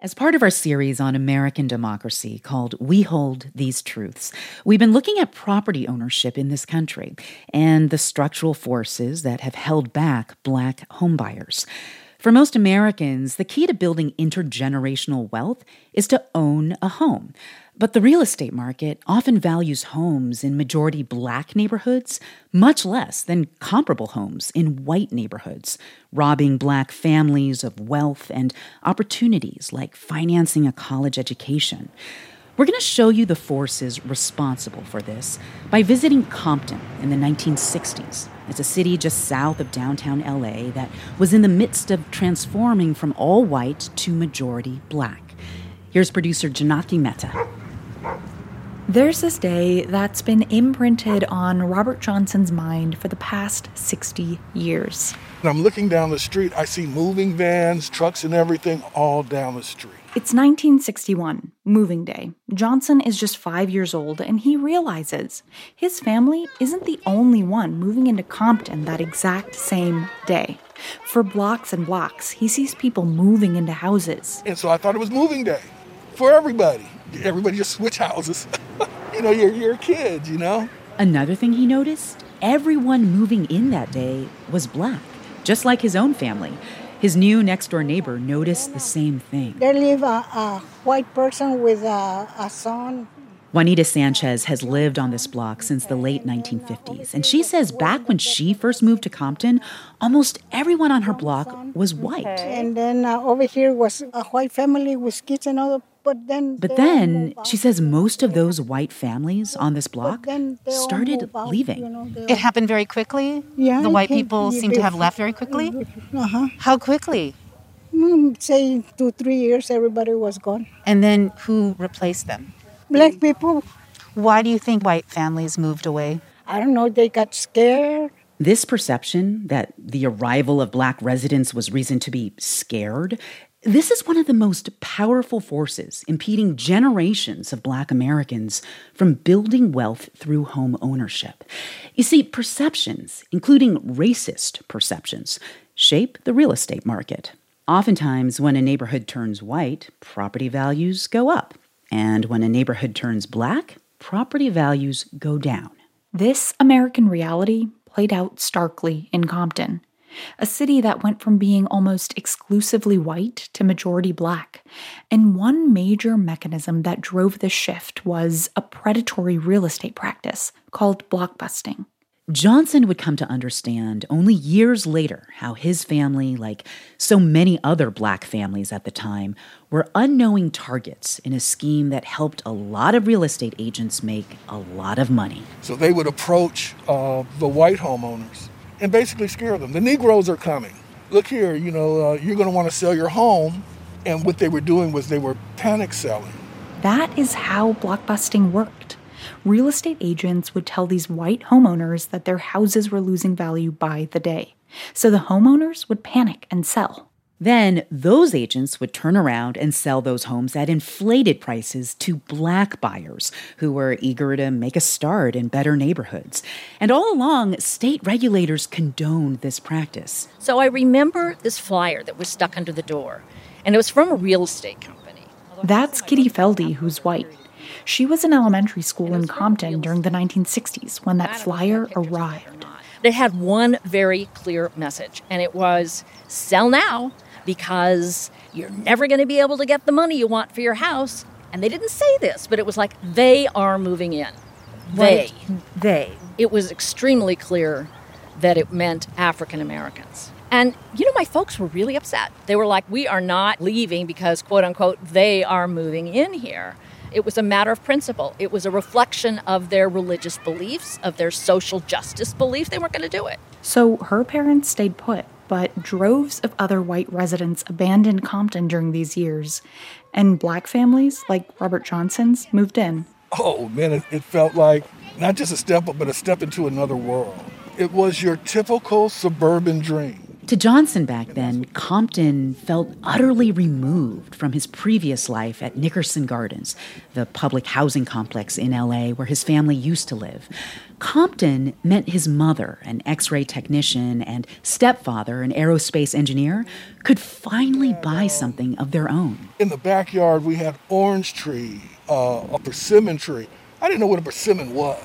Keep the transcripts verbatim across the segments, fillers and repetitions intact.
As part of our series on American democracy called We Hold These Truths, we've been looking at property ownership in this country and the structural forces that have held back Black homebuyers. For most Americans, the key to building intergenerational wealth is to own a home. But the real estate market often values homes in majority Black neighborhoods much less than comparable homes in white neighborhoods, robbing Black families of wealth and opportunities like financing a college education. We're going to show you the forces responsible for this by visiting Compton in the nineteen sixties. It's a city just south of downtown L A that was in the midst of transforming from all white to majority Black. Here's producer Janaki Mehta. There's this day that's been imprinted on Robert Johnson's mind for the past sixty years. And I'm looking down the street, I see moving vans, trucks and everything all down the street. It's nineteen sixty-one, moving day. Johnson is just five years old, and he realizes his family isn't the only one moving into Compton that exact same day. For blocks and blocks, he sees people moving into houses. And so I thought it was moving day for everybody. Everybody just switch houses. you know, you're, you're kids, you know? Another thing he noticed, everyone moving in that day was Black, just like his own family. His new next-door neighbor noticed the same thing. There live a, a white person with a, a son. Juanita Sanchez has lived on this block since the late nineteen fifties, and she says back when she first moved to Compton, almost everyone on her block was white. And then uh, over here was a white family with kids and all. But then, but then she says most of those white families on this block started leaving. It happened very quickly? Yeah. The white people seem to have left very quickly? Uh-huh. How quickly? Mm, say two, three years, everybody was gone. And then who replaced them? Black people. Why do you think white families moved away? I don't know, they got scared. This perception that the arrival of Black residents was reason to be scared, this is one of the most powerful forces impeding generations of Black Americans from building wealth through home ownership. You see, perceptions, including racist perceptions, shape the real estate market. Oftentimes, when a neighborhood turns white, property values go up. And when a neighborhood turns Black, property values go down. This American reality played out starkly in Compton, a city that went from being almost exclusively white to majority Black. And one major mechanism that drove this shift was a predatory real estate practice called blockbusting. Johnson would come to understand only years later how his family, like so many other Black families at the time, were unknowing targets in a scheme that helped a lot of real estate agents make a lot of money. So they would approach uh, the white homeowners and basically scare them. The Negroes are coming. Look here, you know, uh, you're going to want to sell your home. And what they were doing was they were panic selling. That is how blockbusting worked. Real estate agents would tell these white homeowners that their houses were losing value by the day. So the homeowners would panic and sell. Then those agents would turn around and sell those homes at inflated prices to Black buyers who were eager to make a start in better neighborhoods. And all along, state regulators condoned this practice. So I remember this flyer that was stuck under the door, and it was from a real estate company. That's Kitty Feldy, who's white. She was in elementary school in Compton during the nineteen sixties when that flyer arrived. It had one very clear message, and it was, sell now, because you're never going to be able to get the money you want for your house. And they didn't say this, but it was like, they are moving in. They. They. It was extremely clear that it meant African Americans. And, you know, my folks were really upset. They were like, we are not leaving because, quote unquote, they are moving in here. It was a matter of principle. It was a reflection of their religious beliefs, of their social justice beliefs. They weren't going to do it. So her parents stayed put, but droves of other white residents abandoned Compton during these years, and Black families, like Robert Johnson's, moved in. Oh, man, it, it felt like not just a step up, but a step into another world. It was your typical suburban dream. To Johnson back then, Compton felt utterly removed from his previous life at Nickerson Gardens, the public housing complex in L A where his family used to live. Compton meant his mother, an X-ray technician, and stepfather, an aerospace engineer, could finally buy something of their own. In the backyard, we had orange tree, uh, a persimmon tree. I didn't know what a persimmon was.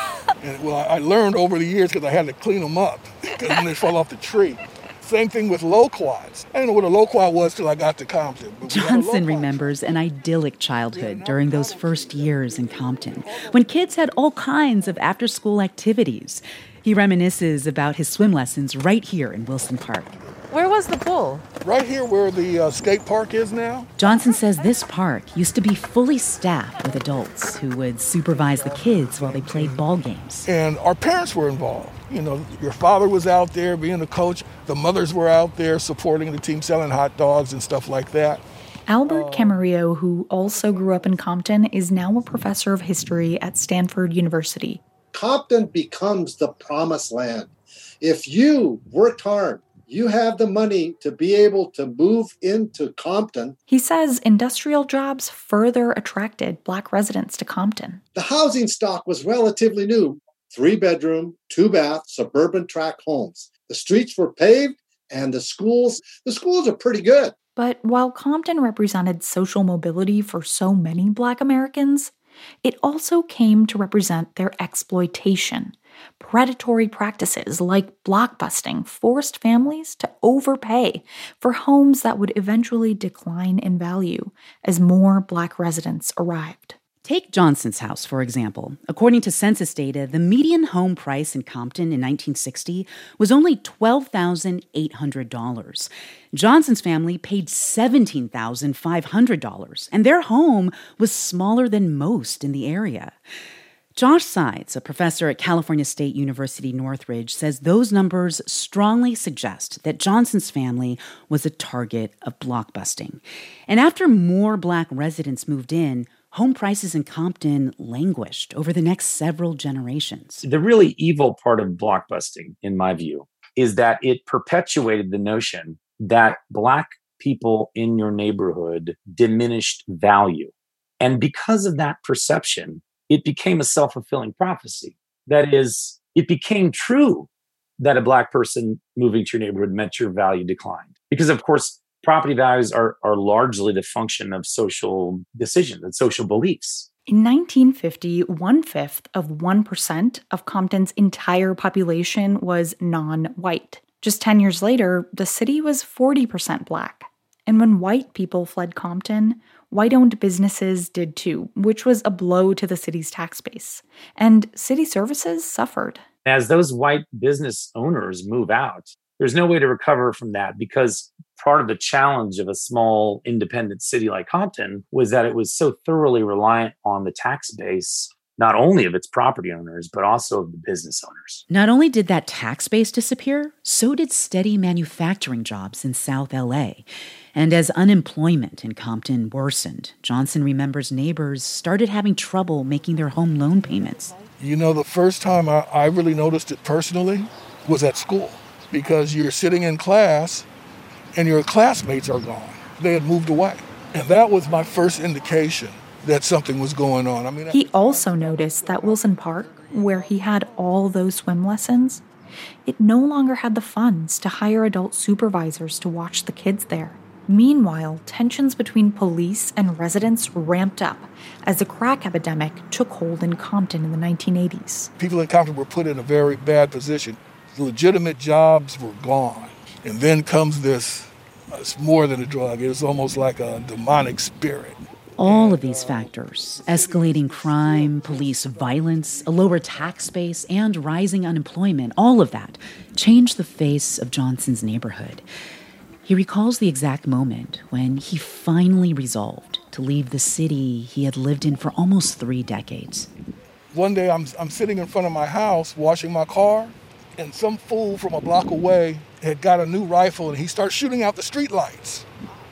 and well, I learned over the years because I had to clean them up because they fell off the tree. Same thing with loquats. I didn't know what a loquat was till I got to Compton. Johnson remembers an idyllic childhood during those first years in Compton, when kids had all kinds of after-school activities. He reminisces about his swim lessons right here in Wilson Park. Where was the pool? Right here where the uh, skate park is now. Johnson says this park used to be fully staffed with adults who would supervise the kids while they played ball games. And our parents were involved. You know, your father was out there being a coach. The mothers were out there supporting the team, selling hot dogs and stuff like that. Albert Camarillo, who also grew up in Compton, is now a professor of history at Stanford University. Compton becomes the promised land. If you worked hard, you have the money to be able to move into Compton. He says industrial jobs further attracted Black residents to Compton. The housing stock was relatively new. Three-bedroom, two-bath, suburban tract homes. The streets were paved, and the schools, the schools are pretty good. But while Compton represented social mobility for so many Black Americans, it also came to represent their exploitation. Predatory practices like blockbusting forced families to overpay for homes that would eventually decline in value as more Black residents arrived. Take Johnson's house, for example. According to census data, the median home price in Compton in nineteen sixty was only twelve thousand eight hundred dollars. Johnson's family paid seventeen thousand five hundred dollars, and their home was smaller than most in the area. Josh Sides, a professor at California State University Northridge, says those numbers strongly suggest that Johnson's family was a target of blockbusting. And after more Black residents moved in, home prices in Compton languished over the next several generations. The really evil part of blockbusting, in my view, is that it perpetuated the notion that Black people in your neighborhood diminished value. And because of that perception, it became a self-fulfilling prophecy. That is, it became true that a Black person moving to your neighborhood meant your value declined. Because, of course, property values are, are largely the function of social decisions and social beliefs. In nineteen fifty, one-fifth of one percent of Compton's entire population was non-white. Just ten years later, the city was forty percent Black. And when white people fled Compton, white-owned businesses did too, which was a blow to the city's tax base. And city services suffered. As those white business owners move out, there's no way to recover from that, because part of the challenge of a small independent city like Compton was that it was so thoroughly reliant on the tax base, not only of its property owners, but also of the business owners. Not only did that tax base disappear, so did steady manufacturing jobs in South L A. And as unemployment in Compton worsened, Johnson remembers neighbors started having trouble making their home loan payments. You know, the first time I, I really noticed it personally was at school, because you're sitting in class and your classmates are gone. They had moved away. And that was my first indication that something was going on. I mean, he also noticed that Wilson Park, where he had all those swim lessons, it no longer had the funds to hire adult supervisors to watch the kids there. Meanwhile, tensions between police and residents ramped up as the crack epidemic took hold in Compton in the nineteen eighties. People in Compton were put in a very bad position. Legitimate jobs were gone. And then comes this, it's more than a drug, it's almost like a demonic spirit. All of these factors, escalating crime, police violence, a lower tax base, and rising unemployment, all of that changed the face of Johnson's neighborhood. He recalls the exact moment when he finally resolved to leave the city he had lived in for almost three decades. One day I'm, I'm sitting in front of my house washing my car, and some fool from a block away had got a new rifle, and he starts shooting out the street lights.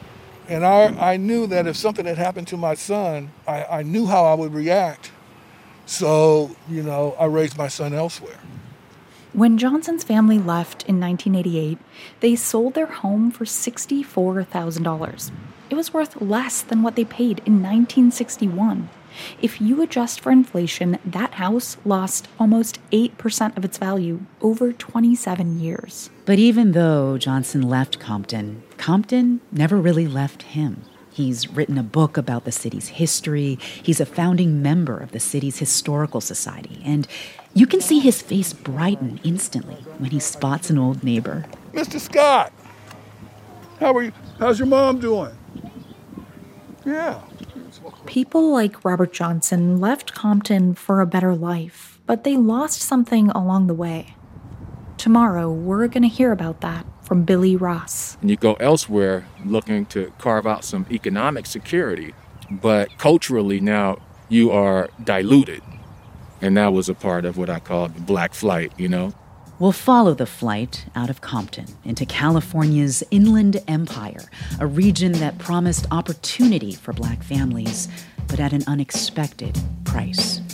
And I, I knew that if something had happened to my son, I, I knew how I would react. So, you know, I raised my son elsewhere. When Johnson's family left in nineteen eighty-eight, they sold their home for sixty-four thousand dollars. It was worth less than what they paid in nineteen sixty-one. If you adjust for inflation, that house lost almost eight percent of its value over twenty-seven years. But even though Johnson left Compton, Compton never really left him. He's written a book about the city's history. He's a founding member of the city's historical society. And you can see his face brighten instantly when he spots an old neighbor. Mister Scott, how are you? How's your mom doing? Yeah. People like Robert Johnson left Compton for a better life, but they lost something along the way. Tomorrow, we're going to hear about that from Billy Ross. And you go elsewhere looking to carve out some economic security, but culturally now you are diluted. And that was a part of what I call the Black Flight, you know? We'll follow the flight out of Compton into California's Inland Empire, a region that promised opportunity for Black families, but at an unexpected price.